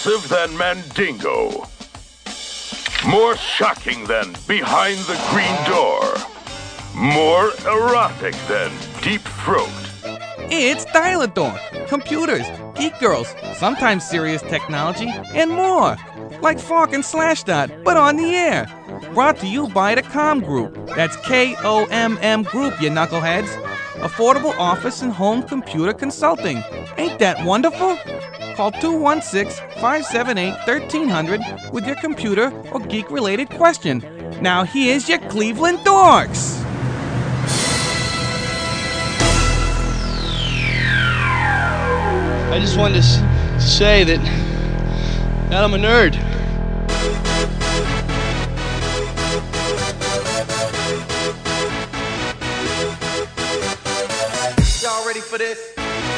repulsive than Mandingo. More shocking than Behind the Green Door. More erotic than Deep Throat. It's Dial-A-Dork, computers, geek girls, sometimes serious technology, and more. Like Fork and Slashdot, but on the air. Brought to you by the Com Group. That's K-O-M-M Group, you knuckleheads. Affordable office and home computer consulting. Ain't that wonderful? Call 216-578-1300 with your computer or geek-related question. Now here's your Cleveland Dorks. I just wanted to say that I'm a nerd. Y'all ready for this?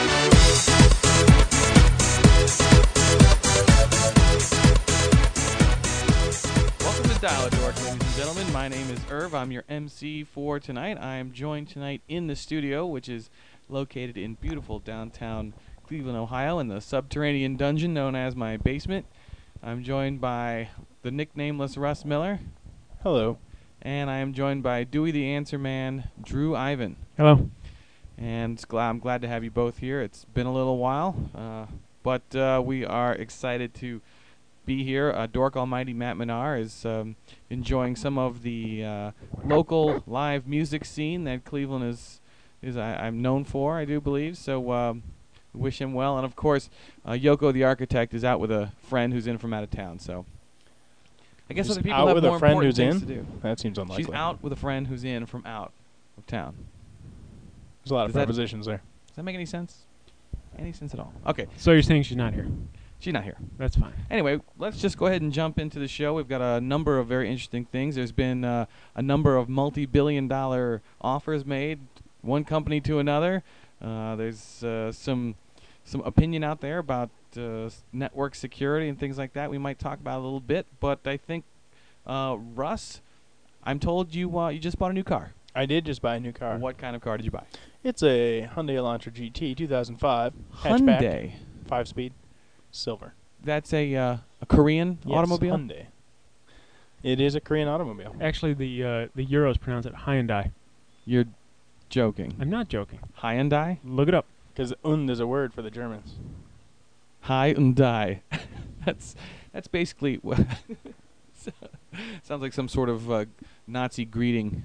Welcome to Dial-A-Dork, ladies and gentlemen. My name is Irv. I'm your MC for tonight. I am joined tonight in the studio, which is located in beautiful downtown Cleveland, Ohio, in the subterranean dungeon known as my basement. I'm joined by the nicknameless Russ Miller. Hello. And I am joined by Dewey the Answer Man, Drew Ivan. Hello. And I'm glad to have you both here. It's been a little while, but we are excited to be here. Dork Almighty Matt Menard is enjoying some of the local live music scene that Cleveland I'm known for, I do believe. So wish him well. And, of course, Yoko the Architect is out with a friend who's in from out of town. So I guess other people have more important things to do. That seems unlikely. She's out with a friend who's in from out of town. There's a lot of prepositions there. Does that make any sense? Any sense at all? Okay. So you're saying she's not here? She's not here. That's fine. Anyway, let's just go ahead and jump into the show. We've got a number of very interesting things. There's been a number of multi-billion-dollar offers made, one company to another. There's some opinion out there about network security and things like that. We might talk about a little bit, but I think Russ, I'm told you just bought a new car. I did just buy a new car. What kind of car did you buy? It's a Hyundai Elantra GT 2005 Hyundai. hatchback, 5-speed, silver. That's a Korean automobile? Hyundai. It is a Korean automobile. Actually, the Euros pronounce it Hyundai. You're joking. I'm not joking. Hyundai? Look it up. Because is a word for the Germans. Hyundai. That's basically what sounds like some sort of Nazi greeting.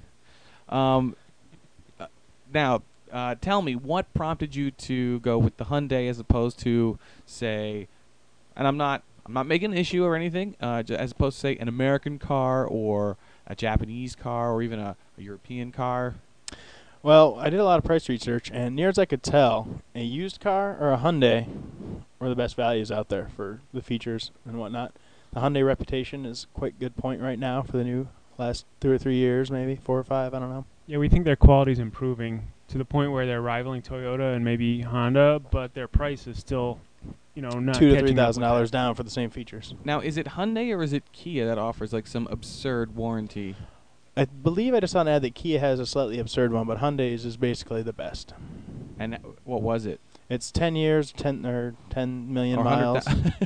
Now, tell me, what prompted you to go with the Hyundai as opposed to, say, and I'm not making an issue or anything, as opposed to, say, an American car or a Japanese car or even a European car? Well, I did a lot of price research, and near as I could tell, a used car or a Hyundai were the best values out there for the features and whatnot. The Hyundai reputation is quite good point right now for the new last 2 or 3 years, maybe 4 or 5, I don't know. Yeah, we think their quality's improving to the point where they're rivaling Toyota and maybe Honda, but their price is still, not $2,000 to $3,000 down for the same features. Now, is it Hyundai or is it Kia that offers like some absurd warranty? I believe I just saw an ad that Kia has a slightly absurd one, but Hyundai's is basically the best. And what was it? It's 10 years, 10 million Or miles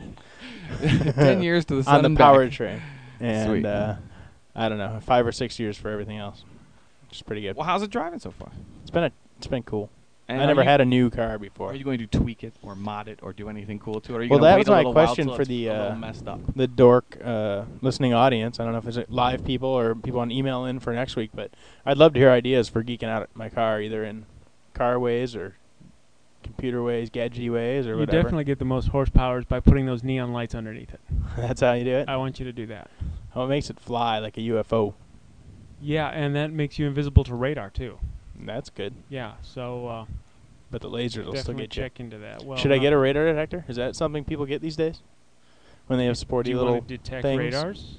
10 years to the sun on the and back. powertrain, and Sweet. I don't know, 5 or 6 years for everything else, which is pretty good. Well, how's it driving so far? It's been cool. And I never had a new car before. Are you going to tweak it or mod it or do anything cool to it? Or are you Well, gonna that wait was a my little while question till for it's the a little messed up? the dork listening audience. I don't know if it's live people or people on email in for next week, but I'd love to hear ideas for geeking out at my car, either in car ways or computer ways, gadgety ways, or You whatever. definitely get the most horsepower by putting those neon lights underneath it. That's how you do it? I want you to do that. Oh, it makes it fly like a UFO. Yeah, and that makes you invisible to radar, too. That's good. Yeah, so But the lasers will still definitely get you. check into that. Well, Should I get a radar detector? Is that something people get these days? When they have Do sporty you little want to detect things? radars?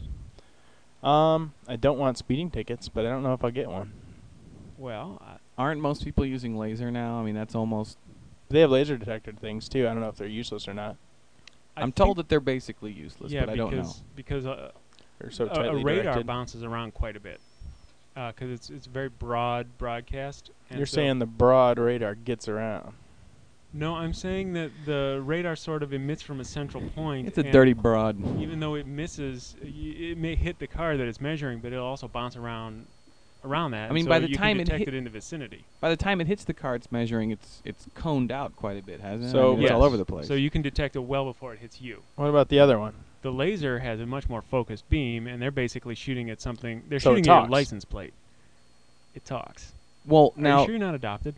I don't want speeding tickets, but I don't know if I'll get one. Well, Aren't most people using laser now? I mean, that's almost... They have laser detector things, too. I don't know if they're useless or not. I'm told that they're basically useless, yeah, but I don't know. because They're so a tightly radar directed. bounces around quite a bit because it's very broad broadcast. And You're so saying the broad radar gets around. No, I'm saying that the radar sort of emits from a central point. It's a and dirty broad. Even though it misses, it may hit the car that it's measuring, but it'll also bounce around that. I mean, so by the you time can it detect hit- it in the vicinity. By the time it hits the car it's measuring, it's coned out quite a bit, hasn't it? So- I mean, it's all Yes. over the place. So you can detect it well before it hits you. What about the other one? The laser has a much more focused beam, and they're basically shooting at something. They're So it shooting at a talks. license plate. It talks. well, Are now you sure you're not adopted?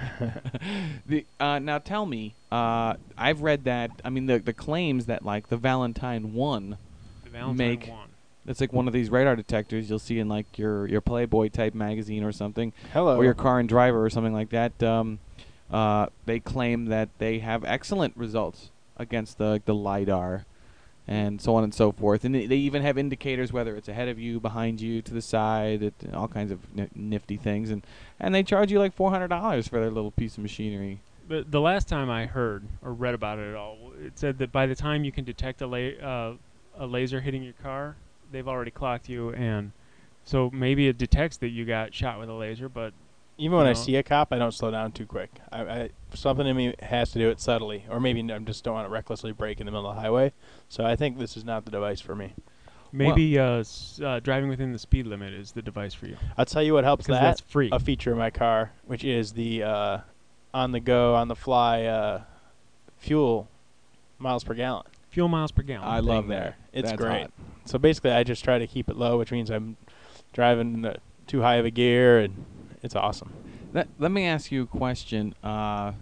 now tell me, I've read that. I mean, the claims that like the Valentine 1, The Valentine Make- 1. that's like one of these radar detectors you'll see in like your Playboy type magazine or something, Hello. or your Car and Driver or something like that. They claim that they have excellent results against the LiDAR, and so on and so forth. And they even have indicators whether it's ahead of you, behind you, to the side, all kinds of nifty things. And they charge you like $400 for their little piece of machinery. But the last time I heard or read about it at all, it said that by the time you can detect a laser hitting your car, they've already clocked you, and so maybe it detects that you got shot with a laser, but Even when I No. see a cop, I don't slow down too quick. Something in me has to do it subtly, or maybe I just don't want to recklessly brake in the middle of the highway. So I think this is not the device for me. maybe driving within the speed limit is the device for you. I'll tell you what helps Because that. that's free. A feature of my car, which is the on the go, on the fly fuel miles per gallon. Fuel miles per gallon. I love thing there. that. It's That's great. hot. So basically, I just try to keep it low, which means I'm driving too high of a gear, and it's awesome. Let me ask you a question. Okay,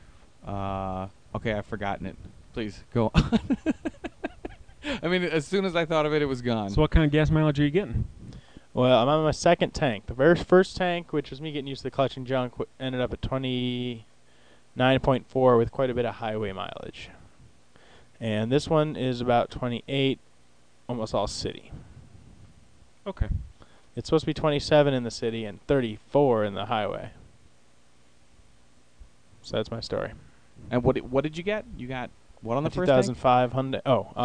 I've forgotten it. Please go on. I mean, as soon as I thought of it, it was gone. So what kind of gas mileage are you getting? Well, I'm on my second tank. The very first tank, which was me getting used to the clutch and junk, ended up at 29.4 with quite a bit of highway mileage. And this one is about 28, almost all city. Okay. It's supposed to be 27 in the city and 34 in the highway. So that's my story. And what did you get? You got what on the first tank? 2005 Hyundai.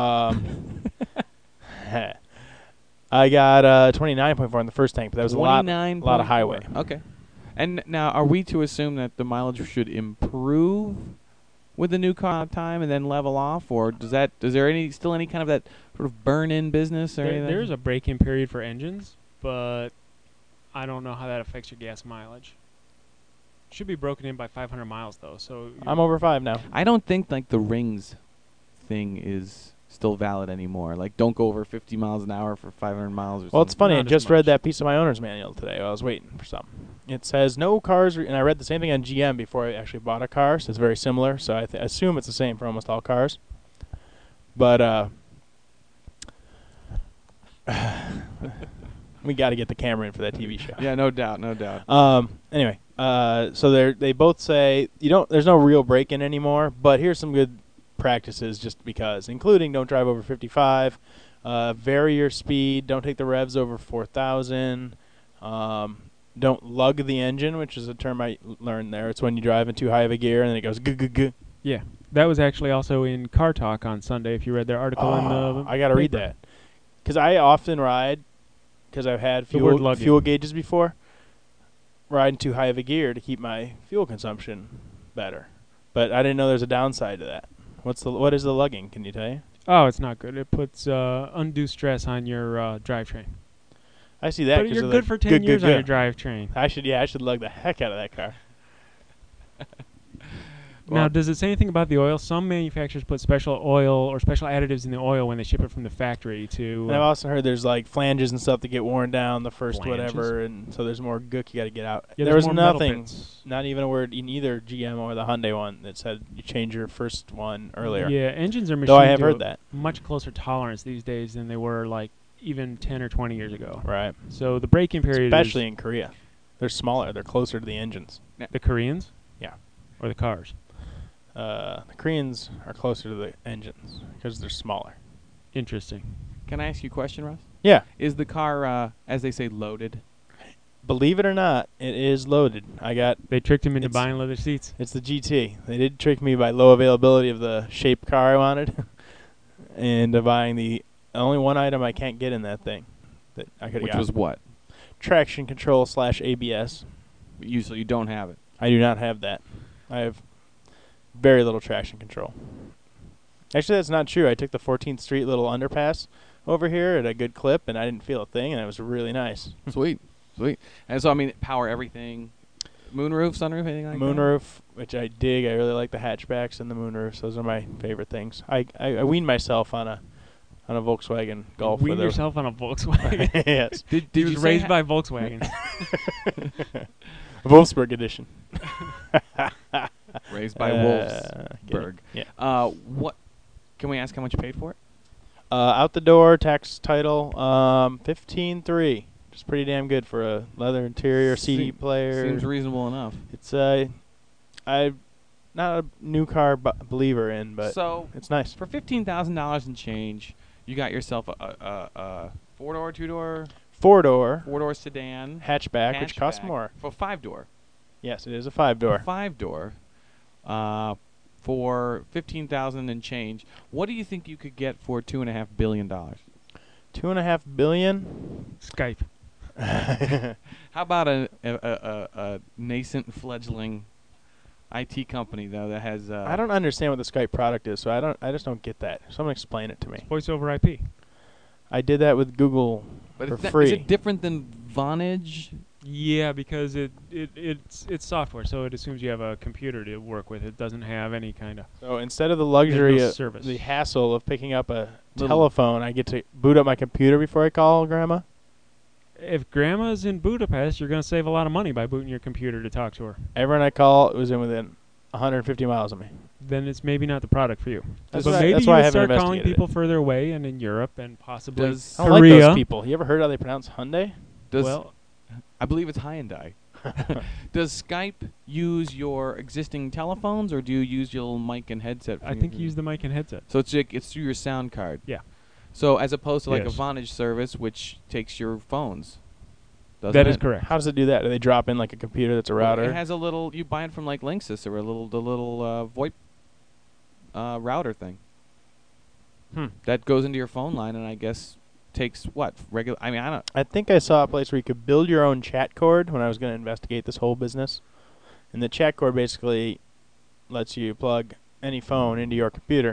I got 29.4 on the first tank, but that was a lot of highway. Okay. And now, are we to assume that the mileage should improve with the new car time and then level off, or is there still any kind of that sort of burn-in business or anything? There's a break-in period for engines, but I don't know how that affects your gas mileage. Should be broken in by 500 miles though. So I'm over 5 now. I don't think like the rings thing is still valid anymore. Like, don't go over 50 miles an hour for 500 miles or something. Well, it's funny. I Not as just read much. that piece of my owner's manual today while I was waiting for something. It says no cars, and I read the same thing on GM before I actually bought a car, so it's very similar. So I assume it's the same for almost all cars. But we got to get the camera in for that TV show. Yeah, no doubt, no doubt. Anyway, so they both say there's no real break-in anymore, but here's some good practices just because, including don't drive over 55, vary your speed, don't take the revs over 4,000, don't lug the engine, which is a term I learned there. It's when you drive in too high of a gear and then it goes g-g-g. Yeah, that was actually also in Car Talk on Sunday. If you read their article in the I got to read paper. that. Because I often ride, because I've had The word lugging. fuel gauges before, riding too high of a gear to keep my fuel consumption better. But I didn't know there's a downside to that. What is the lugging? Can you tell you? Oh, it's not good. It puts undue stress on your drivetrain. I see that. But 'cause you're they're good like, for 10 years on good. your drivetrain. I should lug the heck out of that car. Now, does it say anything about the oil? Some manufacturers put special oil or special additives in the oil when they ship it from the factory to... And I've also heard there's like flanges and stuff that get worn down the first Flanges? whatever, and so there's more gook you got to get out. Yeah, there there's was more metal nothing, bits. not even a word in either GM or the Hyundai one that said you change your first one earlier. Yeah, engines are machined Though I have to heard a that. much closer tolerance these days than they were like even 10 or 20 years ago. Right. So the break-in period Especially is in Korea. They're smaller. They're closer to the engines. the Koreans? Yeah. Or the cars? The Koreans are closer to the engines because they're smaller. Interesting. Can I ask you a question, Russ? Yeah. Is the car, as they say, loaded? Believe it or not, it is loaded. They tricked him into It's- buying leather seats. It's the GT. They did trick me by low availability of the shape car I wanted, and buying the only one item I can't get in that thing that I could have Which got. was what? Traction control / ABS. So you don't have it. I do not have that. I have very little traction control. Actually, that's not true. I took the 14th Street little underpass over here at a good clip, and I didn't feel a thing, and it was really nice. Sweet. And so, I mean, power everything. Moonroof, sunroof, anything like that? Moonroof, which I dig. I really like the hatchbacks and the moonroofs. Those are my favorite things. I weaned myself on a Volkswagen Golf. Wean yourself on a Volkswagen. Yes. Did He you was say raised by Volkswagen. Wolfsburg edition. raised by Wolfsburg? Yeah. What? Can we ask how much you paid for it? Out the door, tax title, 15.3. Just pretty damn good for a leather interior CD player. Seems reasonable enough. It's I'm not a new car believer in, but so it's nice. For $15,000 and change, you got yourself a 4-door, 2-door, Four-door 4-door sedan hatchback, which costs hatchback more. for 5-door. Yes, it is a 5-door. 5-door. For $15,000 and change. What do you think you could get for $2.5 billion? $2.5 billion. Skype. How about a nascent fledgling IT company though that has? I don't understand what the Skype product is, so I just don't get that. Someone explain it to me. Voice over IP. I did that with Google for free. Is it different than Vonage? Yeah, because it's software, so it assumes you have a computer to work with. It doesn't have any kind of. So instead of the luxury no of service. the hassle of picking up a telephone, I get to boot up my computer before I call Grandma. If Grandma's in Budapest, you're going to save a lot of money by booting your computer to talk to her. Everyone I call was within 150 miles of me. Then it's maybe not the product for you. That's but why- maybe that's why I you'll haven't start calling investigated people further away and in Europe and possibly I I don't like Korea. those people. You ever heard how they pronounce Hyundai? Well, I believe it's Hyundai. Does Skype use your existing telephones, or do you use your little mic and headset? I think you use the mic and headset. So it's through your sound card. Yeah. So as opposed to like Yes. a Vonage service, which takes your phones. That is correct. How does it do that? Do they drop in like a computer that's a router? It has a little. You buy it from like Linksys or the little VoIP router thing. That goes into your phone line, and I guess takes what regular. I mean, I don't. I think I saw a place where you could build your own chat cord when I was going to investigate this whole business. And the chat cord basically lets you plug any phone into your computer.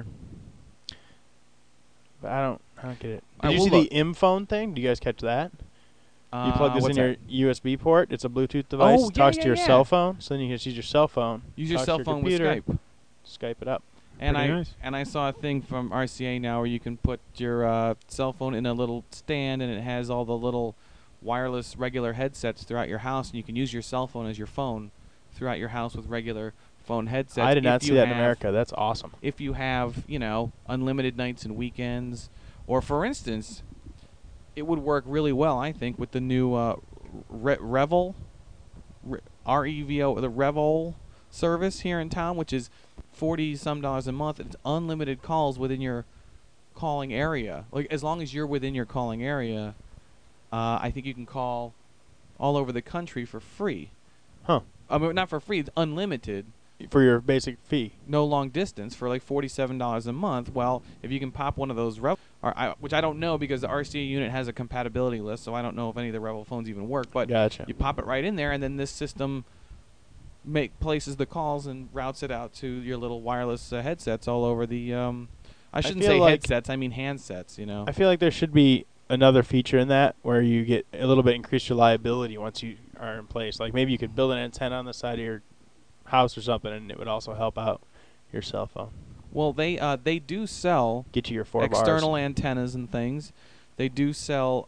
But I don't get it. I Did you will see look. the M-phone thing? Do you guys catch that? You plug this in what's your that? USB port. It's a Bluetooth device. Oh, It talks yeah, to your yeah. cell phone. So then you can just use your cell phone. Use your talk to cell phone with computer, Skype. Skype it up. And Pretty nice. I saw a thing from RCA now where you can put your cell phone in a little stand, and it has all the little wireless regular headsets throughout your house, and you can use your cell phone as your phone throughout your house with regular phone headsets. I did not if see you that in have- America. That's awesome. If you have, unlimited nights and weekends, or for instance, it would work really well, I think, with the new Revel, R-E-V-O, the Revel service here in town, which is $40-some a month. It's unlimited calls within your calling area. Like as long as you're within your calling area, I think you can call all over the country for free. Huh. I mean, not for free. It's unlimited. For your basic fee. No long distance for like $47 a month. Well, if you can pop one of those Revel, which I don't know because the RCA unit has a compatibility list, so I don't know if any of the Revel phones even work. But Gotcha. you pop it right in there, and then this system places the calls and routes it out to your little wireless headsets all over the. I shouldn't feel say like- headsets. I mean handsets. I feel like there should be another feature in that where you get a little bit increased reliability once you are in place. Like maybe you could build an antenna on the side of your house or something, and it would also help out your cell phone. Well, they do sell Get you your 4 external bars. antennas and things. They do sell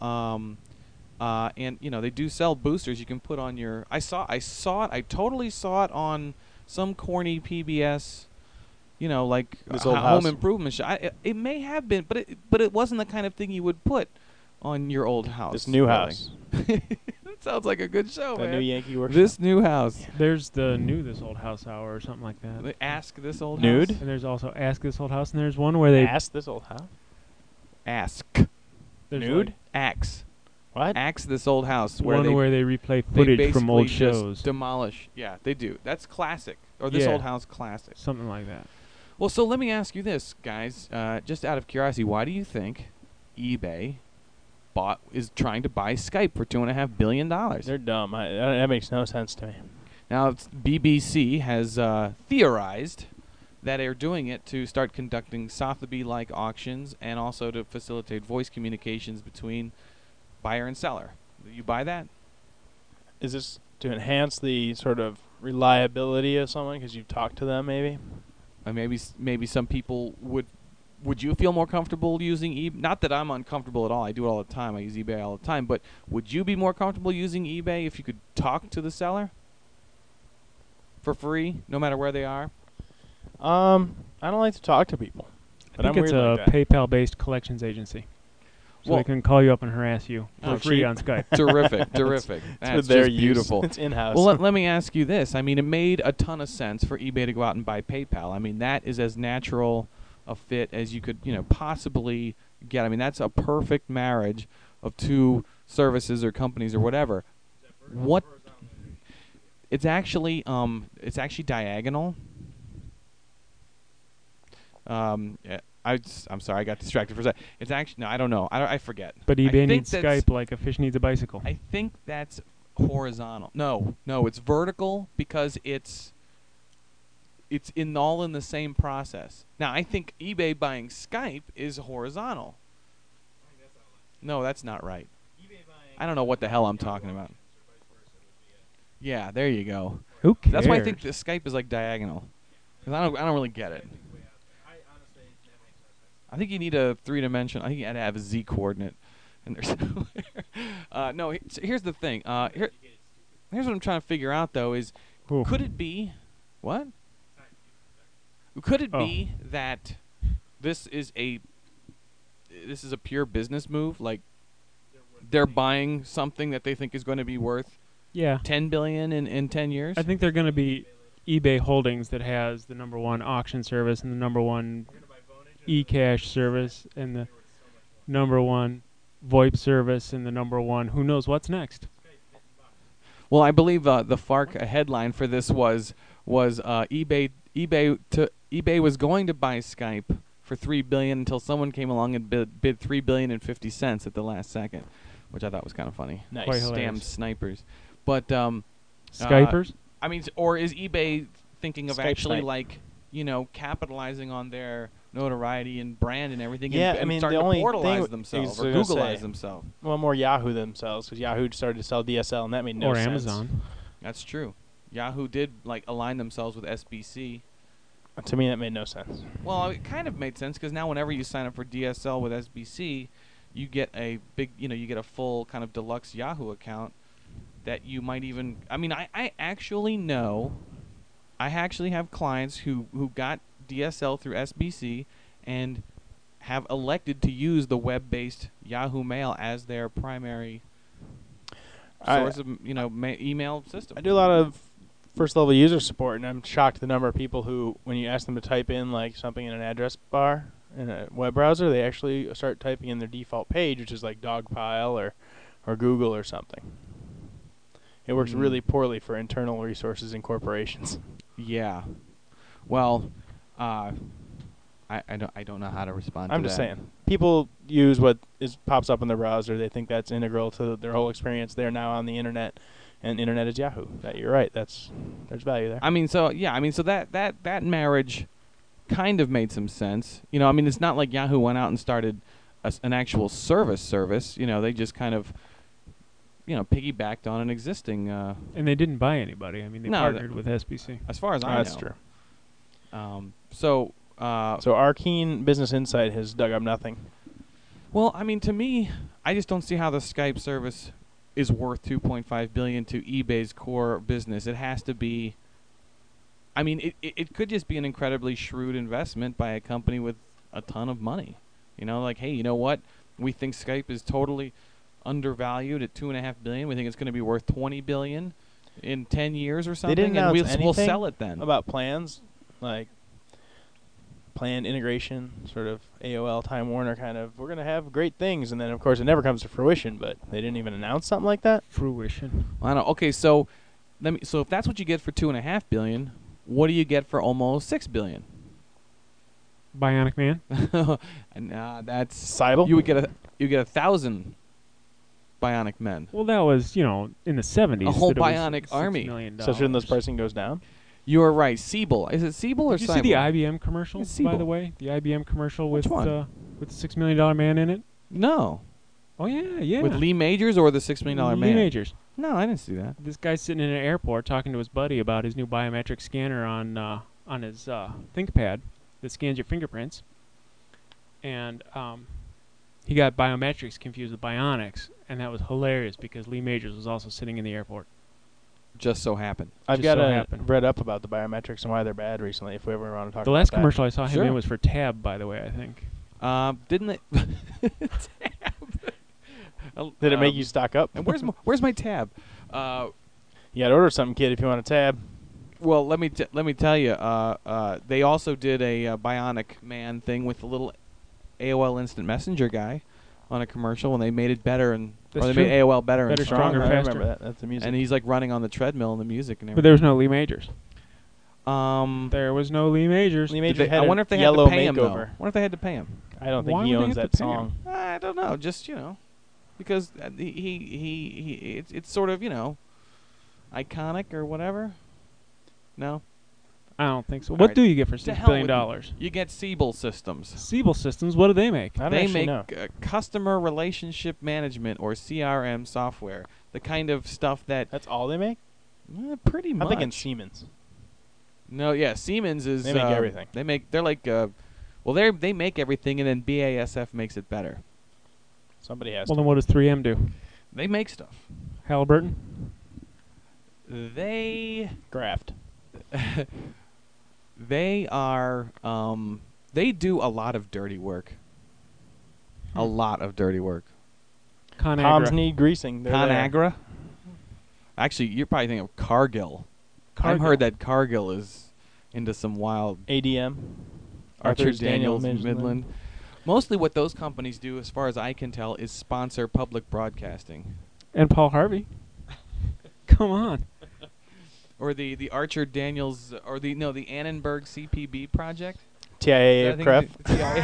they do sell boosters you can put on your. I totally saw it on some corny PBS. Like This Old House. home improvement show. It may have been, but it wasn't the kind of thing you would put on your old house. This new really. house. That sounds like a good show, That man. new Yankee workshop. This new house. There's the new This Old House hour or something like that. They ask this old Nude? house. And there's also Ask This Old House, and there's one where they Ask this old house. Ask. there's Nude? like Axe. What? Axe this old house. one where they replay they footage from old basically just shows, demolish. Yeah, they do. That's classic. Or this Yeah. old house classic. something like that. Well, so let me ask you this, guys. Just out of curiosity, why do you think eBay is trying to buy Skype for $2.5 billion? They're dumb. That makes no sense to me. Now, BBC has theorized that are doing it to start conducting Sotheby-like auctions and also to facilitate voice communications between buyer and seller. Do you buy that? Is this to enhance the sort of reliability of someone because you've talked to them, maybe? Maybe some people would. Would you feel more comfortable using eBay? Not that I'm uncomfortable at all. I do it all the time. I use eBay all the time. But would you be more comfortable using eBay if you could talk to the seller for free, no matter where they are? I don't like to talk to people. But I think it's weird a like that. PayPal-based collections agency. So Well- they can call you up and harass you Oh, for free cheap. on Skype. Terrific, terrific. It's That's with their just use. beautiful. It's in-house. Well, let me ask you this. I mean, it made a ton of sense for eBay to go out and buy PayPal. I mean, that is as natural a fit as you could, possibly get. I mean, that's a perfect marriage of two services or companies or whatever. What? It's actually diagonal. Yeah, I'm sorry, I got distracted for a second. It's actually I don't know. I forget. But I eBay think needs that's- Skype like a fish needs a bicycle. I think that's horizontal. No, it's vertical because it's all in the same process. Now, I think eBay buying Skype is horizontal. No, that's not right. I don't know what the hell I'm talking about. Yeah, there you go. Who cares? That's why I think the Skype is like diagonal. 'Cause I don't really get it. I think you need a three-dimensional. I think you had to have a Z coordinate in there somewhere. No, so here's the thing. Here's what I'm trying to figure out though is, Ooh. could it be what? Could it Oh. be that this is a pure business move? Like they're buying something that they think is going to be worth Yeah. $10 billion in 10 years? I think they're going to be eBay Holdings that has the #1 auction service and the #1 eCash service and the #1 VoIP service and the #1 who knows what's next. Well, I believe the FARC headline for this was eBay was going to buy Skype for $3 billion until someone came along and bid $3 billion and 50 cents at the last second, which I thought was kind of funny. Nice. Quite Damn hilarious. snipers. But Skypers? I mean, or is eBay thinking of Skype actually snipe. capitalizing on their notoriety and brand and everything? Yeah, and I mean, starting the to only portalize thing themselves I or was gonna Googleize say- themselves. Well, more Yahoo themselves because Yahoo started to sell DSL and that made no Or sense. Amazon. That's true. Yahoo did align themselves with SBC. To me, that made no sense. Well, it kind of made sense because now whenever you sign up for DSL with SBC, you get a big, you get a full kind of deluxe Yahoo account that you might even. I mean, I actually know. I actually have clients who got DSL through SBC and have elected to use the web-based Yahoo Mail as their primary source of email system. I do a lot of first-level user support, and I'm shocked at the number of people who, when you ask them to type in like something in an address bar in a web browser, they actually start typing in their default page, which is like Dogpile or Google or something. It works Mm. really poorly for internal resources in corporations. Yeah. Well, I don't know how to respond. I'm to just that. saying. People use what pops up in their browser. They think that's integral to their whole experience. They're now on the internet, and internet is Yahoo. You're right. There's value there. I mean, so that marriage kind of made some sense. I mean, it's not like Yahoo went out and started an actual service. They just kind of piggybacked on an existing. And they didn't buy anybody. I mean, they No, partnered with SBC. As far as I know, That's true. So Arkeen Business Insight has dug up nothing. well, I mean, to me, I just don't see how the Skype service is worth $2.5 billion to eBay's core business. It has to be. I mean, it could just be an incredibly shrewd investment by a company with a ton of money. Like, hey, you know what? We think Skype is totally undervalued at $2.5 billion. We think it's going to be worth $20 billion in 10 years or something, didn't and announce we'll anything sell it then. About plans, like planned integration, sort of AOL Time Warner kind of. We're gonna have great things, and then of course it never comes to fruition. But they didn't even announce something like that. Fruition. I don't. Okay, so So if that's what you get for $2.5 billion, what do you get for almost $6 billion? Bionic Man. And that's Cybele? you get 1,000 bionic men. Well, that was, in the 70s. A whole that it was bionic $6 army. million. So shouldn't this pricing goes down? You are right. Siebel. Is it Siebel or Did you see the Seibel? IBM commercial, It's by Siebel. the way? The IBM commercial Which with one? the $6 million man in it? No. Oh, yeah. With Lee Majors or the $6 million man? Lee Majors. No, I didn't see that. This guy's sitting in an airport talking to his buddy about his new biometric scanner on his ThinkPad that scans your fingerprints. And he got biometrics confused with bionics, and that was hilarious because Lee Majors was also sitting in the airport. Just so happened. I've Just so got happened. read up about the biometrics and why they're bad recently. If we ever want to talk The about last that. commercial I saw him Sure. in was for Tab, by the way, I think. Didn't they? Did it make you stock up? And where's my tab? You gotta order something, kid, if you want a tab. Well, let me tell you. They also did a Bionic Man thing with the little AOL Instant Messenger guy on a commercial, and they made it better and That's they true. made AOL better, Better, and stronger, I faster. remember that. That's the music. And he's like running on the treadmill and the music and But everything. there was no Lee Majors. Um, There was no Lee Majors. Lee did Major they- had I wonder if they had yellow to pay him though. makeover. I wonder if they had to pay him. I don't think Why he would they owns have that to pay him? song. I don't know. Just because it's sort of iconic or whatever. No, I don't think so. All What right. do you get for To $6 hell billion? with dollars? you get Siebel Systems. Siebel Systems, what do they make? I don't They actually make know. customer relationship management or CRM software. The kind of stuff that That's all they make? pretty much. I'm thinking Siemens. No, yeah, Siemens is. They make everything. They're like. They make everything, and then BASF makes it better. Somebody has Well, to. then what does 3M do? They make stuff. Halliburton? They Graft. they are. They do a lot of dirty work. A lot of dirty work. ConAgra. Palms need greasing. They're there. ConAgra. Actually, you're probably thinking of Cargill. I've Cargill. heard that Cargill is into some wild ADM. Archer Arthur's Daniels Midland. Midland. Mostly what those companies do, as far as I can tell, is sponsor public broadcasting. And Paul Harvey. Come on. Or the Archer Daniels, or the Annenberg CPB project. TIA I think Cref. the TIA.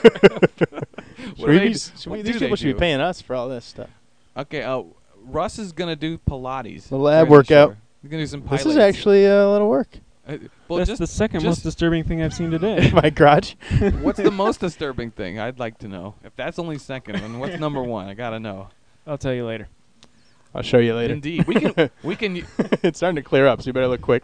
These what people do they should be do? paying us for all this stuff. Okay, Russ is gonna do Pilates. The lab during workout. show. He's gonna do some This pilates. is actually a lot of work. Well, That's just the second just- most disturbing thing I've seen today. My crotch. what's the most disturbing thing? I'd like to know. If that's only second, then what's number one? I gotta know. I'll tell you later. I'll show you later. Indeed, we can. It's starting to clear up, so you better look quick.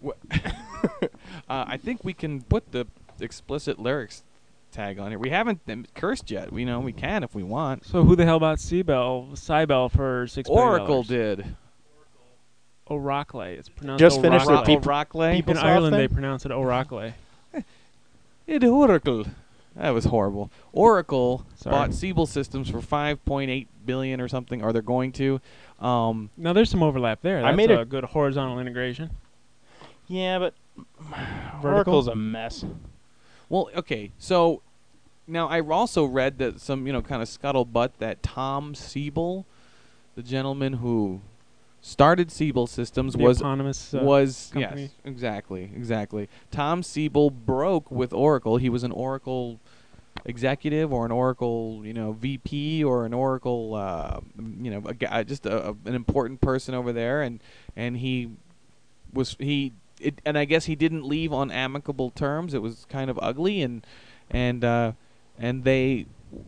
I think we can put the explicit lyrics tag on here. We haven't cursed yet. We can if we want. So who the hell bought Cybele for $6 billion? Oracle did. Oracle. It's pronounced Just finished the Oracle. people- Oracle. In Peoplesoft Ireland, thing? they pronounce it Oracle. It Oracle. That was horrible. Oracle Sorry. bought Siebel Systems for $5.8 billion or something, or they're going to. Now, there's some overlap there. I That's made a a- good horizontal integration. Yeah, but Vertical? Oracle's a mess. Well, okay. So now I also read that some, kind of scuttlebutt that Tom Siebel, the gentleman who started Siebel Systems, The was eponymous company. yes, exactly. Tom Siebel broke with Oracle. He was an Oracle executive or an Oracle, VP or an Oracle, a guy, just an important person over there, and I guess he didn't leave on amicable terms. It was kind of ugly, and they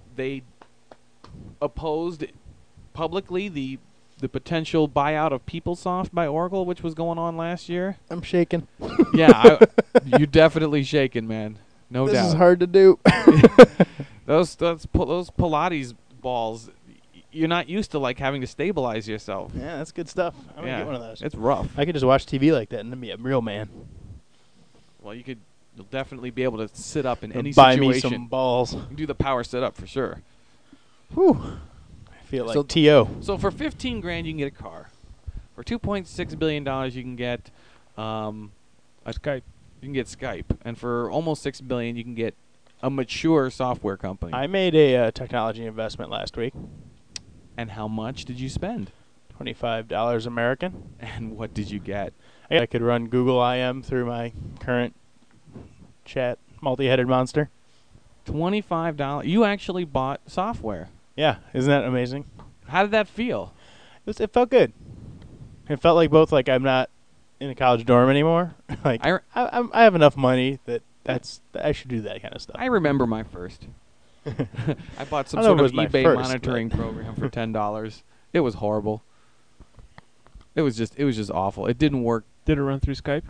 opposed publicly the potential buyout of PeopleSoft by Oracle, which was going on last year. I'm shaking. Yeah, you definitely shaking, man. No this doubt. is hard to do. Those Pilates balls, you're not used to having to stabilize yourself. Yeah, that's good stuff. I'm Yeah, gonna get one of those. it's rough. I could just watch TV like that and then be a real man. Well, you'll definitely be able to sit up in any Buy situation. me some balls. You can do the power sit up for sure. Whew. I feel like So- T.O. So for $15 grand, you can get a car. For $2.6 billion, you can get Skype. You can get Skype, and for almost $6 billion, you can get a mature software company. I made a technology investment last week. And how much did you spend? $25 American. And what did you get? I could run Google IM through my current chat multi-headed monster. $25. You actually bought software. Yeah, isn't that amazing? How did that feel? It felt good. It felt like both I'm not in a college dorm anymore. Like I I have enough money that I should do that kind of stuff. I remember my first. I bought some I don't know sort if of it was my eBay first, monitoring but- program for $10. It was horrible. It was just awful. It didn't work. Did it run through Skype?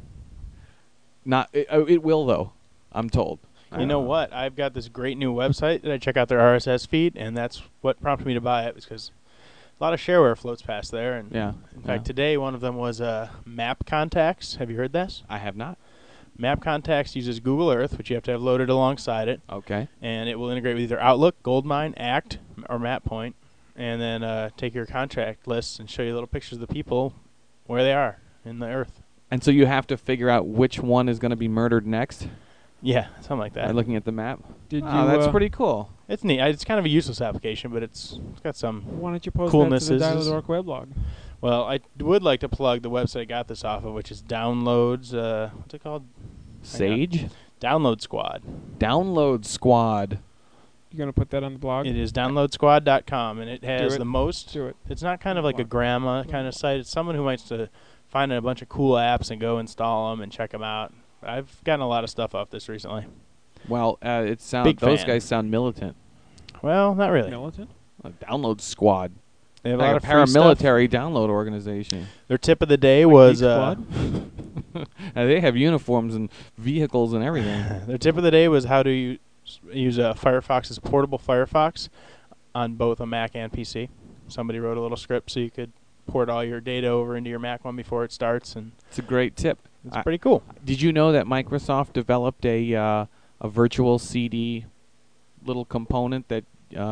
It will though. I'm told. You know what? I've got this great new website that I check out their RSS feed, and that's what prompted me to buy it, because a lot of shareware floats past there. And Yeah. in fact, today one of them was Map Contacts. Have you heard this? I have not. Map Contacts uses Google Earth, which you have to have loaded alongside it, Okay. and it will integrate with either Outlook, Goldmine, Act, or MapPoint, and then take your contact lists and show you little pictures of the people where they are in the Earth. And so you have to figure out which one is going to be murdered next Yeah, something like by that. looking at the map. Did Oh, you? that's pretty cool. It's neat. It's kind of a useless application, but it's got some. Why don't you post coolness that to the is- Dial of the Dork weblog? Well, I would like to plug the website I got this off of, which is Downloads. What's it called? Sage Download Squad. Download Squad. You gonna put that on the blog? It is downloadsquad.com, and it has it. the most. Do it. It's not kind of like a grandma kind of site. It's someone who wants to find a bunch of cool apps and go install them and check them out. I've gotten a lot of stuff off this recently. Well, it sounds Big those fan. guys sound militant. Well, not really. Militant? Download Squad. They have a Like lot a of free stuff. paramilitary download organization. Their tip of the day Like was Geek Squad? They have uniforms and vehicles and everything. their tip of the day was how to use Firefox's portable Firefox on both a Mac and PC. Somebody wrote a little script so you could port all your data over into your Mac one before it starts, and It's a great tip. it's pretty cool. Did you know that Microsoft developed a virtual CD little component that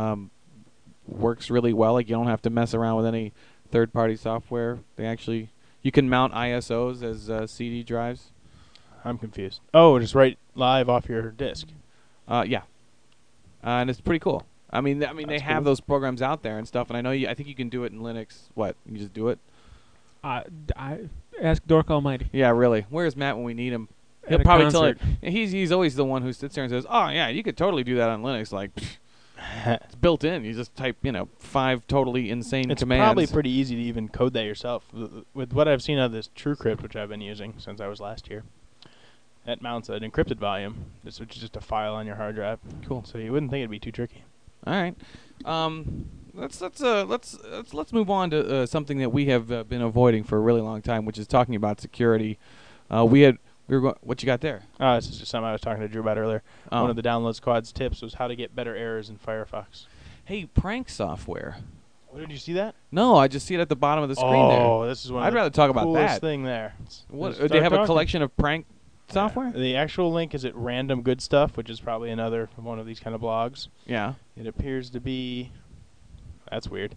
works really well? Like you don't have to mess around with any third-party software. You can mount ISOs as CD drives. I'm confused. Oh, just write live off your disk. Yeah, and it's pretty cool. I mean, they That's have cool. those programs out there and stuff. And I know I think you can do it in Linux. What? You just do it? I ask Dork Almighty. Yeah, really. Where's Matt when we need him? At He'll a probably tell it. concert. He's always the one who sits there and says, "Oh yeah, you could totally do that on Linux." Like it's built in. You just type 5 totally insane It's commands. probably pretty easy to even code that yourself. With what I've seen of this TrueCrypt, which I've been using since I was last year, that mounts an encrypted volume, which is just a file on your hard drive. Cool. So you wouldn't think it'd be too tricky. All right. Let's move on to something that we have been avoiding for a really long time, which is talking about security. What you got there? Oh, this is just something I was talking to Drew about earlier. Oh. One of the Download Squad's tips was how to get better errors in Firefox. Hey, prank software. Oh, did you see that? No, I just see it at the bottom of the screen there. Oh, this is one I'd of the rather talk about coolest that. thing there. What? Start They have a talking. collection of prank software? The actual link is at Random Good Stuff, which is probably another one of these kind of blogs. Yeah. It appears to be, that's weird,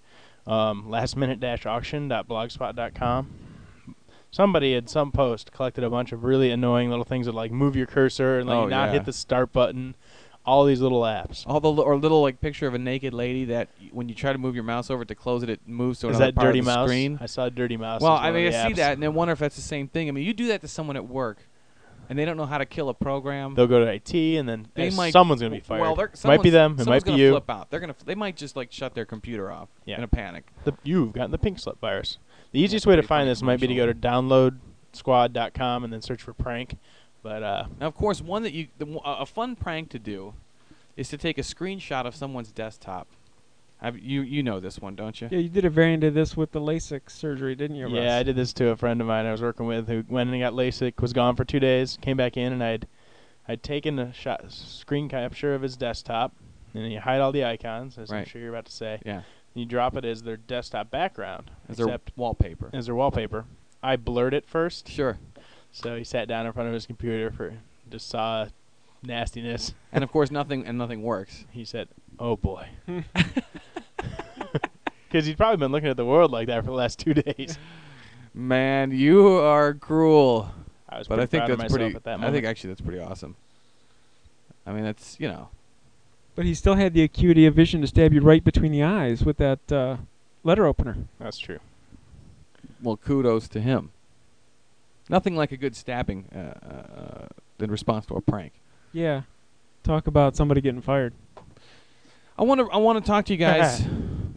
lastminute-auction.blogspot.com. Somebody at some post collected a bunch of really annoying little things that like move your cursor and let Oh, you not yeah. hit the start button. All these little apps. Or little like picture of a naked lady that when you try to move your mouse over to close it, it moves to Is another that part Dirty of the Mouse? screen. I saw Dirty Mouse. Well, as one I mean, of the I see apps. that and then wonder if that's the same thing. I mean, you do that to someone at work, and they don't know how to kill a program. They'll go to IT and then someone's going to be fired. Well, it might be them. It might be you. Flip out. They might just like shut their computer off Yeah. in a panic. You've gotten the pink slip virus. The easiest way to pretty find funny this might be to go to downloadsquad.com and then search for prank. But Now, of course, one that a fun prank to do is to take a screenshot of someone's desktop. You know this one, don't you? Yeah, you did a variant of this with the LASIK surgery, didn't you, Russ? yeah, I did this to a friend of mine I was working with who went and got LASIK, was gone for 2 days, came back in, and I'd taken a screen capture of his desktop, and then you hide all the icons, as I'm Right. sure you're about to say. Yeah. And you drop it as their desktop background, As their except wallpaper. as their wallpaper. I blurred it first, Sure. so he sat down in front of his computer just saw nastiness. And of course, nothing works. He said, "Oh boy," because he'd probably been looking at the world like that for the last 2 days. Man, you are cruel. I was But pretty I think proud of that's myself pretty. at that I moment. think actually that's pretty awesome. I mean, that's But he still had the acuity of vision to stab you right between the eyes with that letter opener. That's true. well, kudos to him. Nothing like a good stabbing in response to a prank. Yeah. Talk about somebody getting fired. I want to talk to you guys.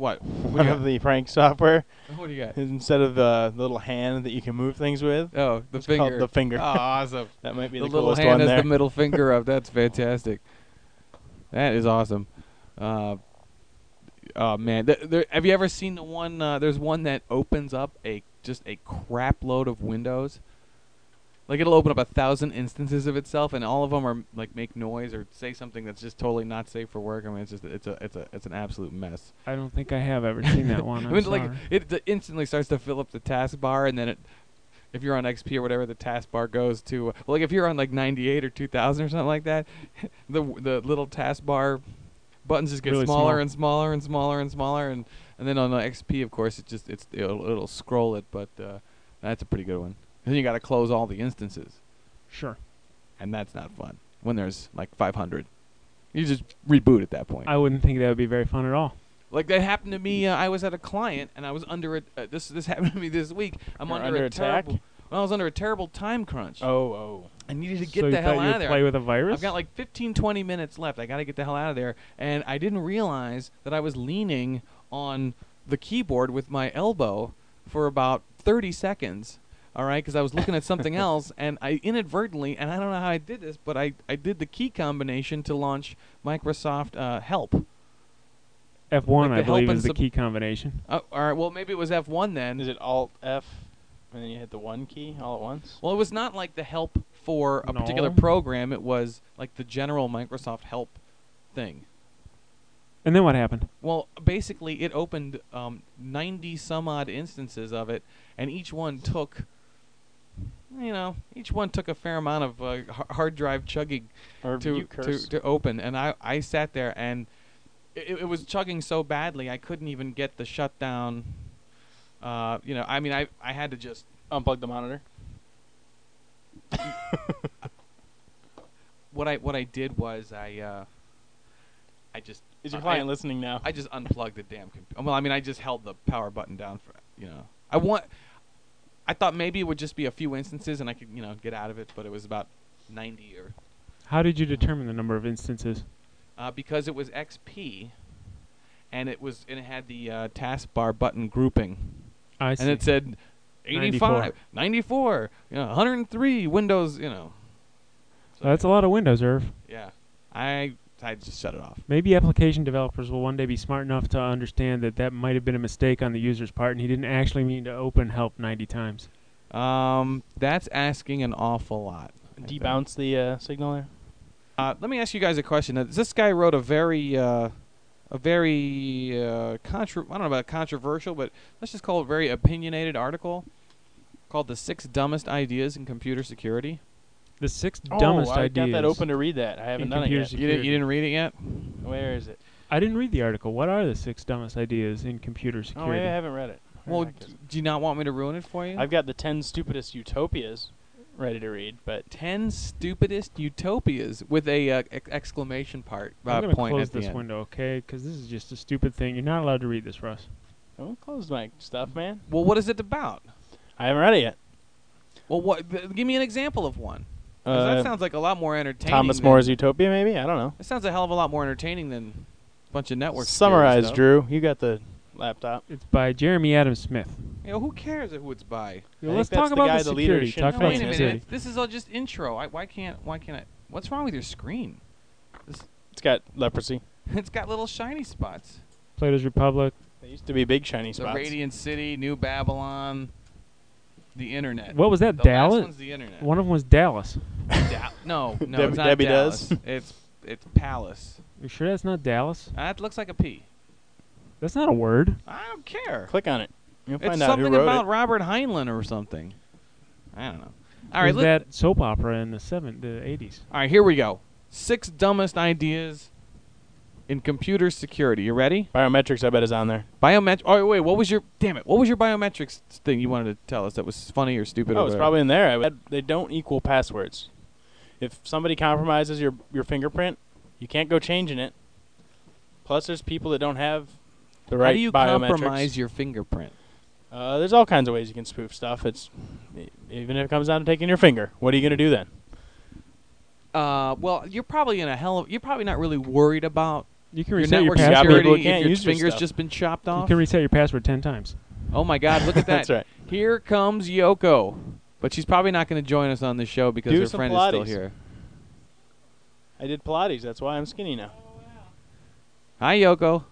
What? What One do you of the prank software. got? What do you got? Is instead of the little hand that you can move things with, Oh, the it's finger. called the finger. Oh, awesome. That might be The the little coolest hand one has there. the middle finger up. That's fantastic. That is awesome. Oh man, have you ever seen the one? There's one that opens up just a crap load of windows. Like it'll open up 1,000 instances of itself, and all of them are like make noise or say something that's just totally not safe for work. I mean, it's an absolute mess. I don't think I have ever seen that one. I I'm mean, sorry. like it instantly starts to fill up the taskbar, and then if you're on XP or whatever, the taskbar goes to like if you're on like 98 or 2000 or something like that, the little taskbar buttons just get Really smaller small. and smaller and smaller and smaller, and then on the XP, of course, it'll scroll it, but that's a pretty good one. And then you got to close all the instances, Sure. and that's not fun when there's like 500. You just reboot at that point. I wouldn't think that would be very fun at all. Like that happened to me. I was at a client, and I was under this happened to me this week. I'm You're under under a attack? terrible. Well, I was under a terrible time crunch. Oh. I needed to So get you the hell thought you out would of there. play with a virus? I've got like 15, 20 minutes left. I got to get the hell out of there. And I didn't realize that I was leaning on the keyboard with my elbow for about 30 seconds. All right, because I was looking at something else, and I inadvertently, and I don't know how I did this, but I did the key combination to launch Microsoft Help. F1, Like I the believe, help is and the key combination. All right, well, maybe it was F1 then. Is it Alt F, and then you hit the 1 key all at once? Well, it was not like the help for a particular No. program. It was like the general Microsoft Help thing. And then what happened? Well, basically, it opened 90 some odd instances of it, and each one took a fair amount of hard drive chugging Or you to curse. open. And I sat there, and it was chugging so badly I couldn't even get the shutdown. I mean, I had to just Unplug the monitor. what I did was I just Is your client listening now? I just unplugged the damn computer. Well, I mean, I just held the power button down for, I thought maybe it would just be a few instances and I could, get out of it, but it was about 90 or How did you determine the number of instances? because it was XP and it had the taskbar button grouping. I see. And it said 85, 94, 103 Windows, So That's a lot of Windows, Irv. yeah. I just shut it off. Maybe application developers will one day be smart enough to understand that might have been a mistake on the user's part, and he didn't actually mean to open help 90 times. That's asking an awful lot. I think. Debounce the signal there? Let me ask you guys a question. This guy wrote I don't know about controversial, but let's just call it a very opinionated article called "The 6 Dumbest Ideas in Computer Security." The 6 dumbest I ideas. got that open to read that. I haven't in done it computer yet. security. You didn't read it yet? Where is it? I didn't read the article. What are the 6 dumbest ideas in computer Oh, security? maybe I haven't read it. Well, do you not want me to ruin it for you? I've got the 10 stupidest utopias ready to read, but 10 stupidest utopias with a exclamation I'm going to point close at the this end. window, okay? Because this is just a stupid thing. You're not allowed to read this, Russ. don't close my stuff, man. Well, what is it about? I haven't read it yet. Well, give me an example of one. 'Cause that sounds like a lot more entertaining. Thomas than- More's Utopia, maybe? I don't know. It sounds a hell of a lot more entertaining than a bunch of network. Summarize, stuff. Drew. You got the laptop. It's by Jeremy Adams Smith. Who cares who it's by? Let's think talk that's the about guy, the the leader of security. Sinn Talk No, about wait a minute. security. This is all just intro. Why can't I? What's wrong with your screen? It's got leprosy. It's got little shiny spots. Plato's Republic. They used to be big shiny The spots. Radiant City, New Babylon, the internet. What was that, The Dallas? last one's the internet. One of them was Dallas. No, Deb- it's not Debbie Dallas. does. It's Palace. You sure that's not Dallas? That looks like a P. That's not a word. I don't care. Click on it. You'll It's find out who something wrote about it. Robert Heinlein or something. I don't know. All It right, was that soap opera in the 80s. All right, here we go. 6 dumbest ideas in computer security. You ready? Biometrics, I bet, is on there. Oh, wait. What was your biometrics thing you wanted to tell us that was funny or stupid? Oh, or it's whatever? probably in there. They don't equal passwords. If somebody compromises your fingerprint, you can't go changing it. Plus, there's people that don't have the right How do you biometrics. compromise your fingerprint? There's all kinds of ways you can spoof stuff. Even if it comes down to taking your finger. What are you going to do then? Well, you're probably not really worried about You can your reset your network password. security People if can't your use your finger's stuff. just been chopped You off. can reset your password 10 times. Oh my God! Look at that. That's right. Here comes Yoko, but she's probably not going to join us on this show because Do her some friend is still Pilates. here. I did Pilates. That's why I'm skinny now. Hi, Yoko.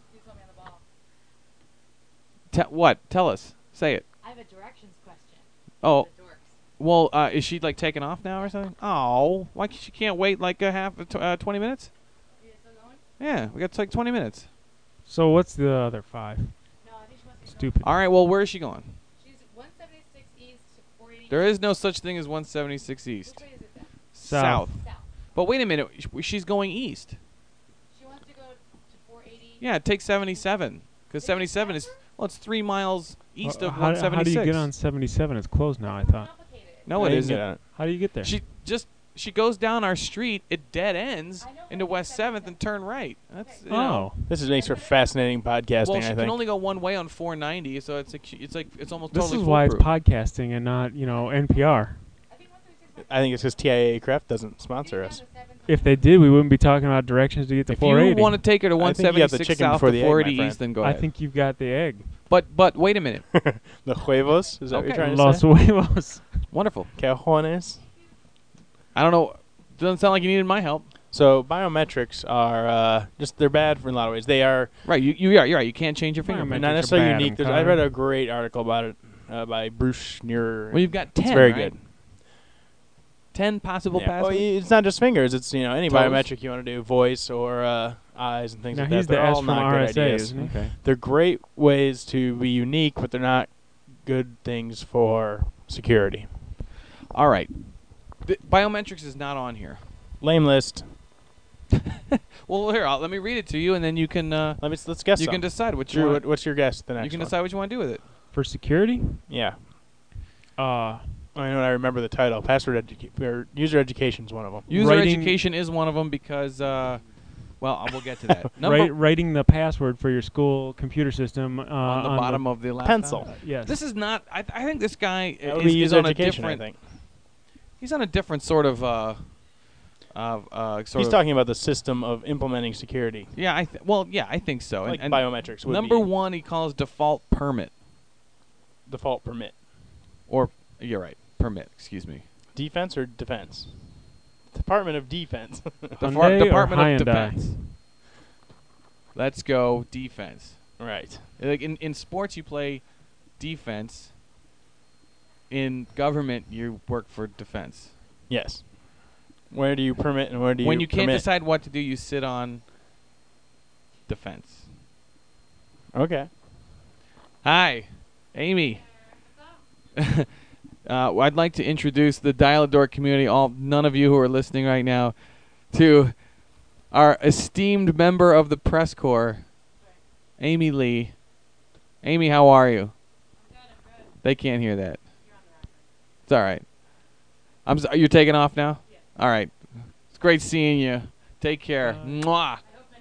What? Tell us. Say it. I have a directions question. Oh, The dorks. well, is she like taking off now or something? Oh, why she can't wait like a half 20 minutes? Are you still going? Yeah, we got like 20 minutes. So what's the other 5? No, I think she wants to go. Stupid. All right, well, where is she going? She's 176 east to 480. There is no such thing as 176 east. Which way is it then? South. South. But wait a minute, she's going east. She wants to go to 480. Yeah, take 77 because Is it 77 is faster? well, it's 3 miles east of how 176. do you get on 77? It's closed now, I thought. Complicated. No, it You can isn't. get on it. How do you get there? She goes down our street. It dead ends I know, into but West it's 7th and turn right. That's Okay. you know. Oh. This makes for fascinating podcasting, Well, I she think. can only go one way on 490, so it's it's almost This totally is why it's foolproof. podcasting and not, NPR. I think 176 I think it's because TIA Craft doesn't sponsor us. If they did, we wouldn't be talking about directions to get to If you 480. want to take her to I think you got the 176 chicken south before to the egg, my 480 friend. east, then go I ahead. think you've got the egg. But wait a minute. The huevos? Is that what Okay. you're trying to Los say? huevos. Wonderful. Cajones? I don't know. Doesn't sound like you needed my help. So biometrics are they're bad for in a lot of ways. They are Right. You're right. You can't change your fingerprint. Biometrics not are necessarily bad unique. in I read car. a great article about it by Bruce Schneier. Well, you've got 10. It's very right? good. 10 possible Yeah. Well, passwords. it's not just fingers. It's any Toes? biometric you want to do, voice or eyes and things Now like he's that. the They're S all from not good RSA, ideas. isn't he? Okay. They're great ways to be unique, but they're not good things for security. All right. Biometrics is not on here. Lame list. Well, here, let me read it to you, and then you can Let's guess. you some. can decide what you Drew, want. what's your guess? The next You can one? decide what you want to do with it. For security? Yeah. Uh, I know. I remember the title. Or user education is one of them. User Writing- education is one of them because, well, we'll get to that. Number writing the password for your school computer system on the bottom of the laptop. Pencil. Yes. This is not. I think this guy That would is be user on a education, I different. think. He's on a different sort of. He's talking about the system of implementing security, Yeah, I think so. like and biometrics. Would number be one, he calls default permit, default permit. or you're right, permit. Excuse me. Defense or defense? Department of Defense. Hyundai or Department of Hyundai? Defense. Let's go defense. Right. Like in sports, you play defense. In government, you work for defense. Yes. Where do you permit and where do you When you can't permit? decide what to do, you sit on defense. Okay. Hi, Amy. I'd like to introduce the Dial-A-Door community, none of you who are listening right now, to our esteemed member of the press corps, Amy Lee. Amy, how are you? They can't hear that. It's all right. You're taking off now? All right. It's great seeing you. Take care. Mwah.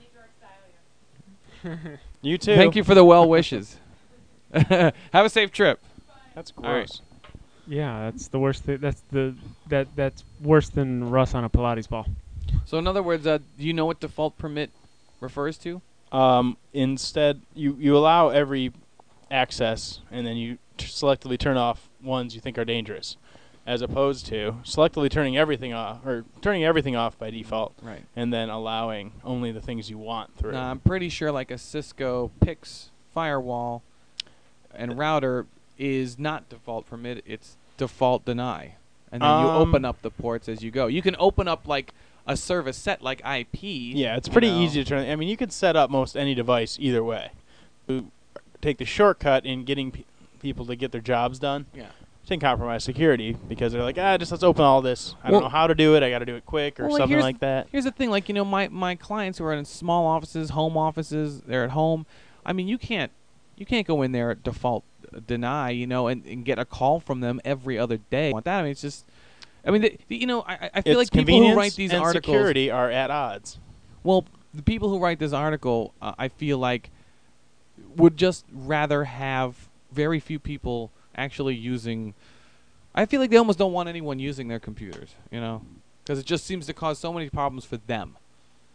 You too. Thank you for the well wishes. Have a safe trip. That's All right. gross. Yeah, that's the worst thing. That's worse than Russ on a Pilates ball. So in other words, do you know what default permit refers to? Instead, you allow every access, and then you selectively turn off ones you think are dangerous, as opposed to selectively turning everything off, or turning everything off by default, Right. and then allowing only the things you want through. I'm pretty sure like a Cisco PIX firewall and router is not default permit. It's default deny. And then you open up the ports as you go. You can open up like a service set like IP. Yeah, it's pretty easy to turn. I mean, you could set up most any device either way. You take the shortcut in getting people to get their jobs done. Yeah. Can compromise security because they're like, just let's open all this. I don't Well- know how to do it. I got to do it quick or Well, something here's- like that. Here's the thing, like, my clients who are in small offices, home offices, they're at home. I mean, you can't go in there at default deny, and get a call from them every other day. Want that? I mean, it's just, I feel It's like people convenience who write these and articles, security are at odds. well, the people who write this article, I feel like, would just rather have very few people actually using. I feel like they almost don't want anyone using their computers, because it just seems to cause so many problems for them.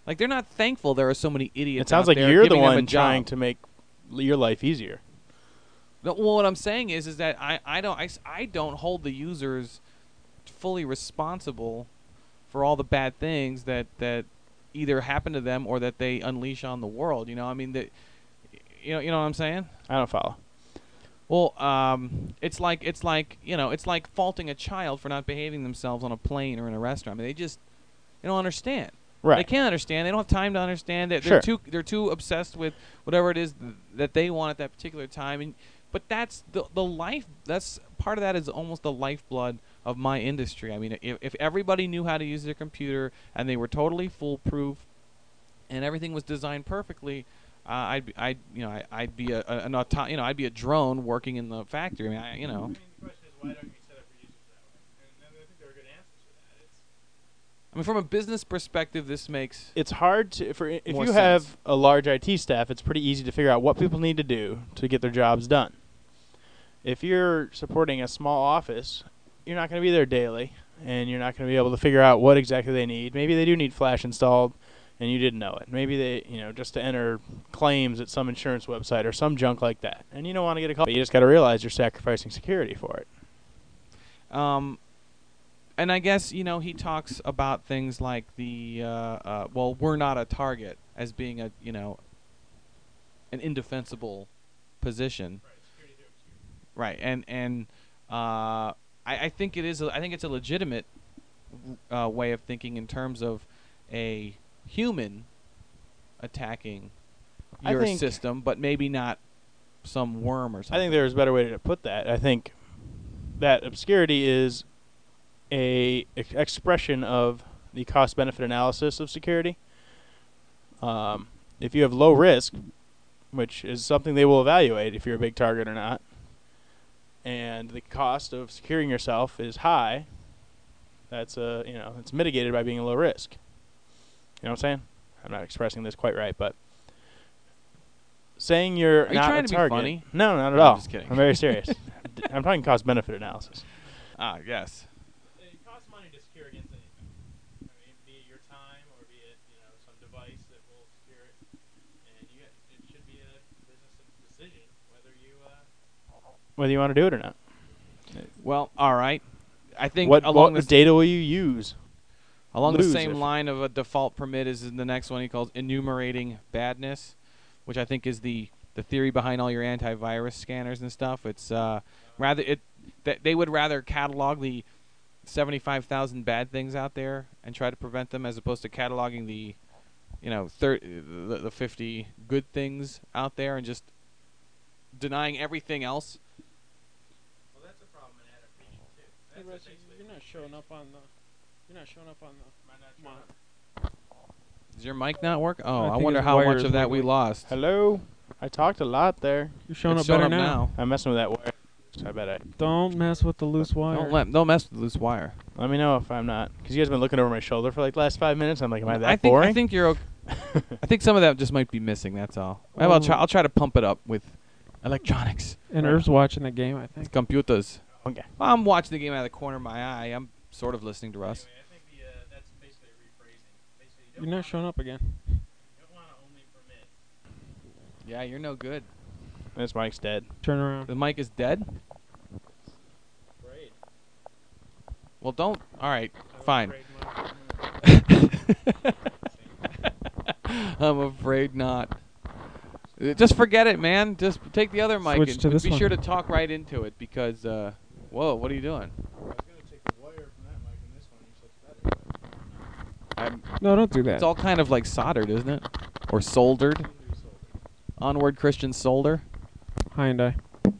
Like, they're not thankful there are so many idiots. It sounds out like there you're the giving them a one trying job. to make your life easier. No, well, what I'm saying is that I don't hold the users fully responsible for all the bad things that either happen to them or that they unleash on the world. You know, I mean, you know what I'm saying? I don't follow. Well, it's like it's like faulting a child for not behaving themselves on a plane or in a restaurant. I mean, they don't understand. Right. They can't understand. They don't have time to understand. Sure. They're too obsessed with whatever it is that they want at that particular time. But that's the life. That's part of that is almost the lifeblood of my industry. I mean, if everybody knew how to use their computer and they were totally foolproof, and everything was designed perfectly, I'd be I'd be a drone working in the factory. I mean, the question is, why don't you set up your users that way? And I think there are good answers for that. I mean, from a business perspective, this makes It's hard to if more you sense. have a large IT staff, it's pretty easy to figure out what people need to do to get their jobs done. If you're supporting a small office, you're not going to be there daily, and you're not going to be able to figure out what exactly they need. Maybe they do need Flash installed, and you didn't know it. Maybe they, just to enter claims at some insurance website or some junk like that, and you don't want to get a call. But you just got to realize you're sacrificing security for it. And I guess, he talks about things like the, we're not a target as being an indefensible position. Right. And I think it is. I think it's a legitimate way of thinking in terms of a human attacking I your think- system, but maybe not some worm or something. I think there's a better way to put that. I think that obscurity is a expression of the cost-benefit analysis of security. If you have low risk, which is something they will evaluate if you're a big target or not, and the cost of securing yourself is high, that's it's mitigated by being a low risk. You know what I'm saying? I'm not expressing this quite right, but saying you're Are you not trying a to be target. funny? No, not at No, I'm all. just kidding. I'm very serious. I'm talking cost-benefit analysis. Yes. It costs money to secure against anything. I mean, be it your time or be it some device that will secure it, and it should be a business decision whether you want to do it or not. Well, all right. I think What along data will you use? the lose same if- line of a default permit is in the next one he calls enumerating badness, which I think is the theory behind all your antivirus scanners and stuff. It's they would rather catalog the 75,000 bad things out there and try to prevent them as opposed to cataloging the 50 good things out there and just denying everything else. Well, that's a problem in adaptation too. You're not showing up on the. Does your mic not work? Oh, I I think wonder his how wire much is of that we wiggling. lost. Hello. I talked a lot there. You're showing It's up better showing now. I'm messing with that wire. I bet I. Don't mess with the loose wire. Don't mess with the loose wire. Let me know if I'm not, because you guys have been looking over my shoulder for like the last 5 minutes. I'm like, am I that I think boring? I think you're okay. I think some of that just might be missing. That's all. I'll try to pump it up with electronics, And Irv's watching the game, I think. computers. Okay. Well, I'm watching the game out of the corner of my eye. I'm sort of listening to Russ. I think that's basically rephrasing. Basically, You're not showing up again. You don't want to only permit. Yeah, you're no good. This mic's dead. Turn around. The mic is dead. Great. Well, don't. All right, fine. I'm afraid not. Just forget it, man. Just take the other mic Switch and to this be one. sure to talk right into it because. Whoa, what are you doing? I was going to take the wire from that mic and this one. You said No, don't do that. It's all kind of like soldered, isn't it? Or soldered. Onward Christian solder. Hyundai.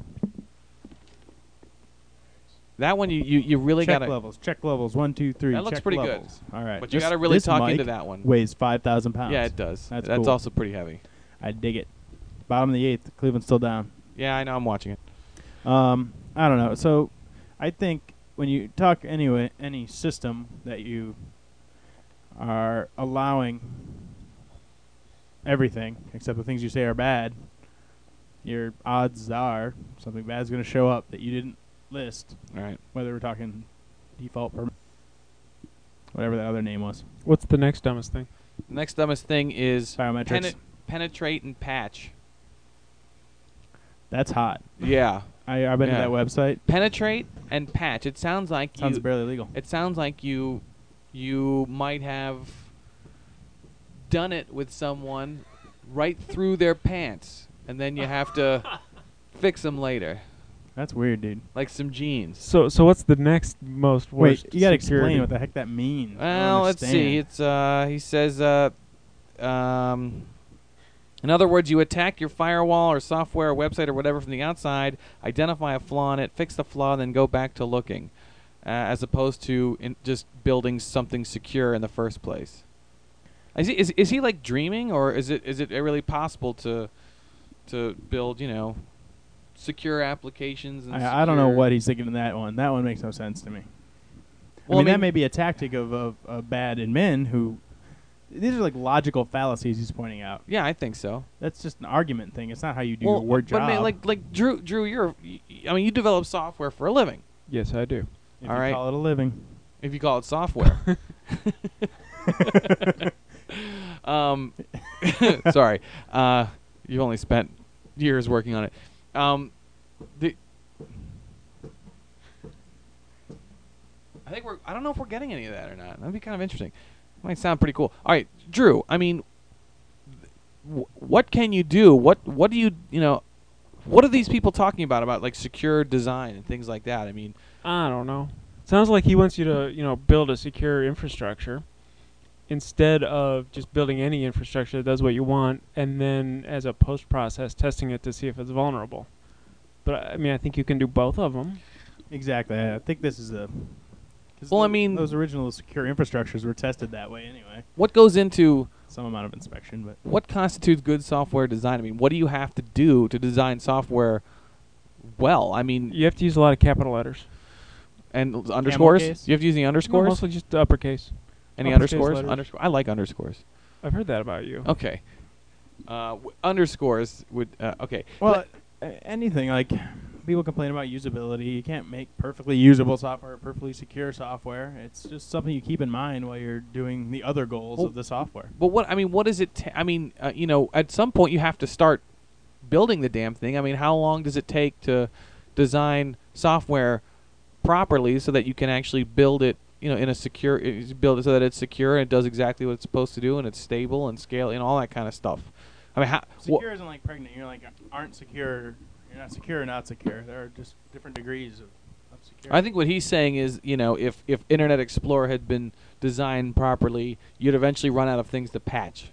That one you really check gotta. levels. Check levels. 1, 2, 3. That looks check pretty good. levels. All right. But you gotta really this talk mic into that one. Weighs 5,000 pounds. Yeah, it does. That's That's cool. also pretty heavy. I dig it. Bottom of the 8th. Cleveland's still down. Yeah, I know. I'm watching it. I don't know. So, I think when you talk any system that you are allowing everything except the things you say are bad, your odds are something bad is going to show up that you didn't list. All right. Whether we're talking default permit, whatever that other name was. What's the next dumbest thing? The next dumbest thing is Biometrics. penetrate and patch. That's hot. Yeah. I've been to Yeah. that website. Penetrate and patch. It sounds like Sounds you. barely legal. It sounds like you might have done it with someone right through their pants, and then you have to fix them later, That's weird, dude. like some jeans. So what's the next most worst? Wait, you gotta security? explain what the heck that means. I don't Well, let's see. understand. It's he says in other words, you attack your firewall or software or website or whatever from the outside, identify a flaw in it, fix the flaw, then go back to looking, as opposed to just building something secure in the first place. Is he like dreaming, or is it really possible to build secure applications? And I don't know secure- what he's thinking in that one. That one makes no sense to me. Well, I mean, that may be a tactic of bad admin who. These are like logical fallacies he's pointing out. Yeah, I think so. That's just an argument thing. It's not how you do your word but job. like Drew, you develop software for a living. Yes, I do. if all you right. call it a living. If you call it software. Sorry. You've only spent years working on it. I don't know if we're getting any of that or not. That'd be kind of interesting. Might sound pretty cool. All right, Drew, I mean, what can you do? What do what are these people talking about like secure design and things like that? I mean, I don't know. Sounds like he wants you to, build a secure infrastructure instead of just building any infrastructure that does what you want and then as a post-process testing it to see if it's vulnerable. But, I mean, I think you can do both of them. Exactly. I think this is a. Well, I mean, those original secure infrastructures were tested that way anyway. what goes into Some amount of inspection, but what constitutes good software design? I mean, what do you have to do to design software well? I mean, You have to use a lot of capital letters. and underscores. case? You have to use the No, underscores. mostly just uppercase. Any uppercase underscores? letters. I like underscores. I've heard that about you. Okay. Underscores would. Okay. well, anything like people complain about usability. You can't make perfectly usable software, perfectly secure software. It's just something you keep in mind while you're doing the other goals Well, of the software. But what is it? At some point you have to start building the damn thing. I mean, how long does it take to design software properly so that you can actually build it? In a secure, build it so that it's secure and it does exactly what it's supposed to do and it's stable and scale and all that kind of stuff. I mean, Secure isn't like pregnant. You're like aren't secure. You're not secure or not secure. There are just different degrees of security. I think what he's saying is, if Internet Explorer had been designed properly, you'd eventually run out of things to patch.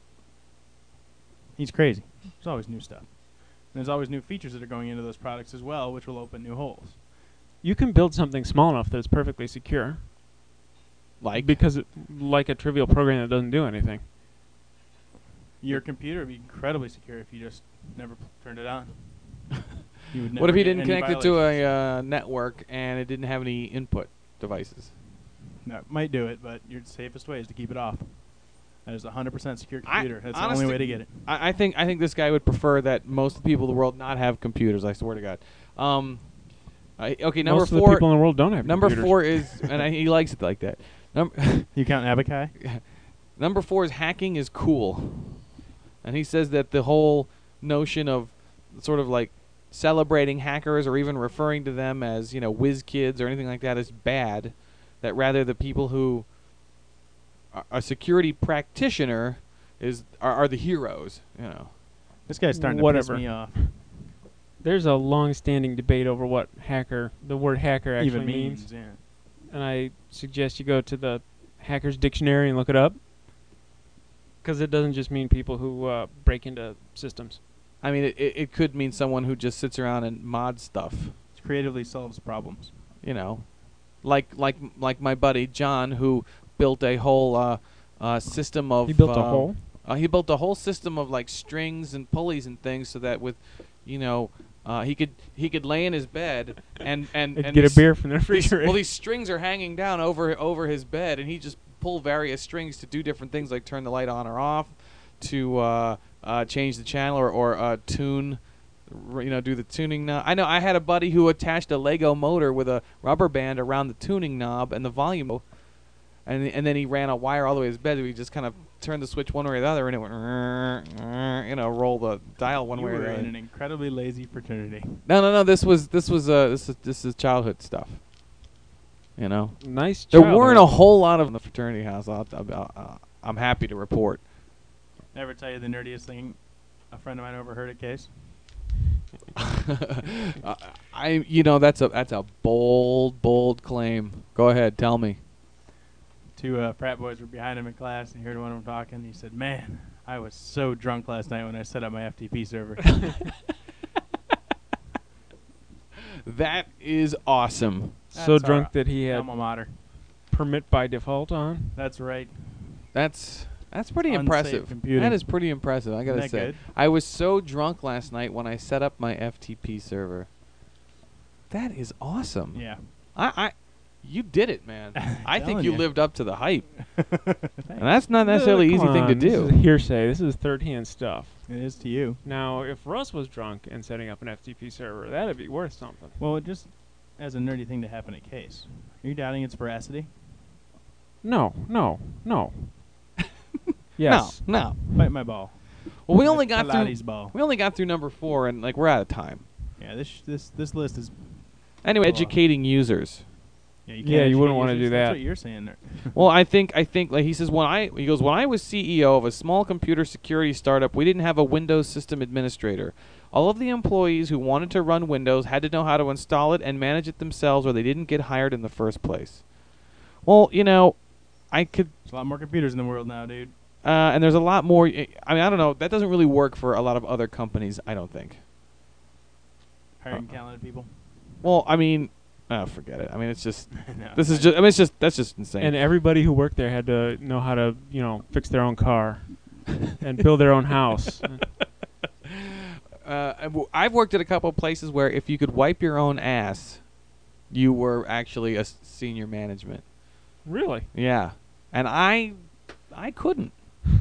He's crazy. There's always new stuff. And there's always new features that are going into those products as well, which will open new holes. You can build something small enough that it's perfectly secure. Like Like a trivial program that doesn't do anything. Your computer would be incredibly secure if you just never turned it on. You would what never if you get didn't any connect it to violations. a network and it didn't have any input devices? That might do it, but your safest way is to keep it off. That is a 100% secure I- computer. That's the honestly- only way to get it. I think this guy would prefer that most of the people in the world not have computers. I swear to God. Okay, number Most of the four. people in the world don't have Number computers. 4 is, and he likes it like that. You count Abakai? Number 4 is hacking is cool, and he says that the whole notion of sort of like celebrating hackers or even referring to them as whiz kids or anything like that is bad. That rather the people who a security practitioner are the heroes. This guy's starting Whatever. to piss me off. There's a long-standing debate over what the word hacker actually Even means. means, yeah. And I suggest you go to the Hacker's Dictionary and look it up. Because it doesn't just mean people who break into systems. I mean, it could mean someone who just sits around and mods stuff. It creatively solves problems. Like my buddy John, who built a whole system of. He built a whole? He built a whole system of like strings and pulleys and things, so that with, he could lay in his bed and Get a these- beer from the refrigerator. these strings are hanging down over his bed, and he just pull various strings to do different things, like turn the light on or off, to change the channel or tune. Do the tuning knob. I know I had a buddy who attached a Lego motor with a rubber band around the tuning knob and the volume, and then he ran a wire all the way to his bed. We just kind of turned the switch one way or the other, and it went, roll the dial one You way or were the in other. an incredibly lazy fraternity. No. This is childhood stuff. You know, Nice there childhood. weren't a whole lot of in the fraternity house. I'm happy to report. Never tell you the nerdiest thing a friend of mine overheard at Case. That's a bold claim. Go ahead, tell me. Two frat boys were behind him in class, and he heard one of them talking. He said, "Man, I was so drunk last night when I set up my FTP server." That is awesome. So That's drunk our that he had alma mater. permit by default on. That's right. That's pretty Unsafe impressive. computing. That is pretty impressive. I gotta Isn't that say, good? I was so drunk last night when I set up my FTP server. That is awesome. Yeah. You did it, man. I think telling you ya. lived up to the hype, and Thanks. that's not necessarily an easy Come thing to on, This do. is hearsay. This is third-hand stuff. It is to you. Now, if Russ was drunk and setting up an FTP server, that'd be worth something. Well, it just as a nerdy thing to happen at Case. Are you doubting its veracity? No. Yes. No. Bite my ball. Well, we only got Pilates through. ball. We only got through number 4, and we're out of time. Yeah, this list is. Anyway, Go on. educating users. Yeah, Yeah, you wouldn't wanna want to do That's that. what you're saying there. Well, I think like he says when I was CEO of a small computer security startup, we didn't have a Windows system administrator. All of the employees who wanted to run Windows had to know how to install it and manage it themselves, or they didn't get hired in the first place. Well, I could, There's a lot more computers in the world now, dude. and there's a lot more. I don't know. That doesn't really work for a lot of other companies. I don't think. Hiring talented people. Well, forget it. It's just No, this is just that's just insane. And everybody who worked there had to know how to, fix their own car and build their own house. I've worked at a couple of places where if you could wipe your own ass, you were actually a senior management. Really? Yeah, and I couldn't.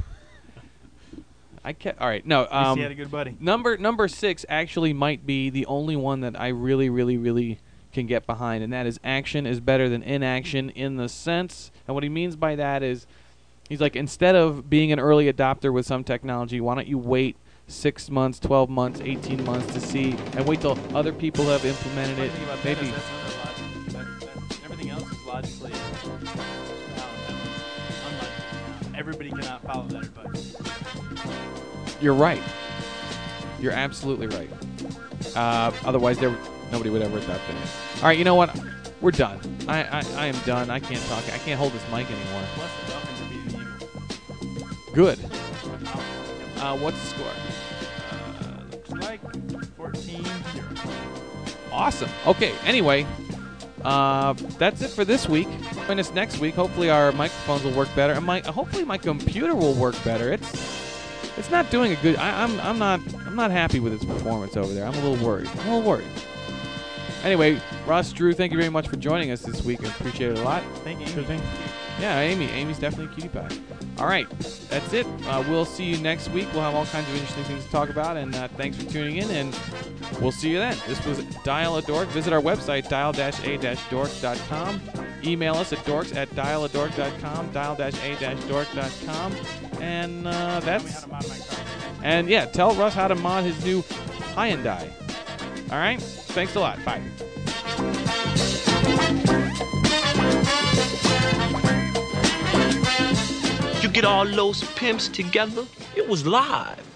I can't. All right, no. At least you had a good buddy. Number 6 actually might be the only one that I really, really, really can get behind, and that is action is better than inaction in the sense, and what he means by that is, he's like, instead of being an early adopter with some technology, why don't you wait 6 months, 12 months, 18 months to see, and wait till other people have implemented it. Funny thing about that Maybe. is that's another logic. Everything else is logically sound. Unlogically. Everybody cannot follow that advice. You're right. You're absolutely right. Otherwise, nobody would ever adopt it. All right, you know what? We're done. I am done. I can't talk. I can't hold this mic anymore. Plus the Dolphins are beating the Eagles. Good. Wow. What's the score? Looks like 14-0. Awesome. Okay. Anyway, that's it for this week. Join us next week. Hopefully our microphones will work better, and hopefully my computer will work better. It's not doing a good. I'm not happy with its performance over there. I'm a little worried. Anyway, Ross, Drew, thank you very much for joining us this week. I appreciate it a lot. Thank you. Sure thing. Yeah, Amy's definitely a cutie pie. All right, that's it. We'll see you next week. We'll have all kinds of interesting things to talk about, and thanks for tuning in, and we'll see you then. This was Dial a Dork. Visit our website, dial-a-dork.com. Email us at dorks@dialadork.com, dial-a-dork.com, and that's... And yeah, tell Russ how to mod his new Hyundai. All right? Thanks a lot. Bye. You get all those pimps together, it was live.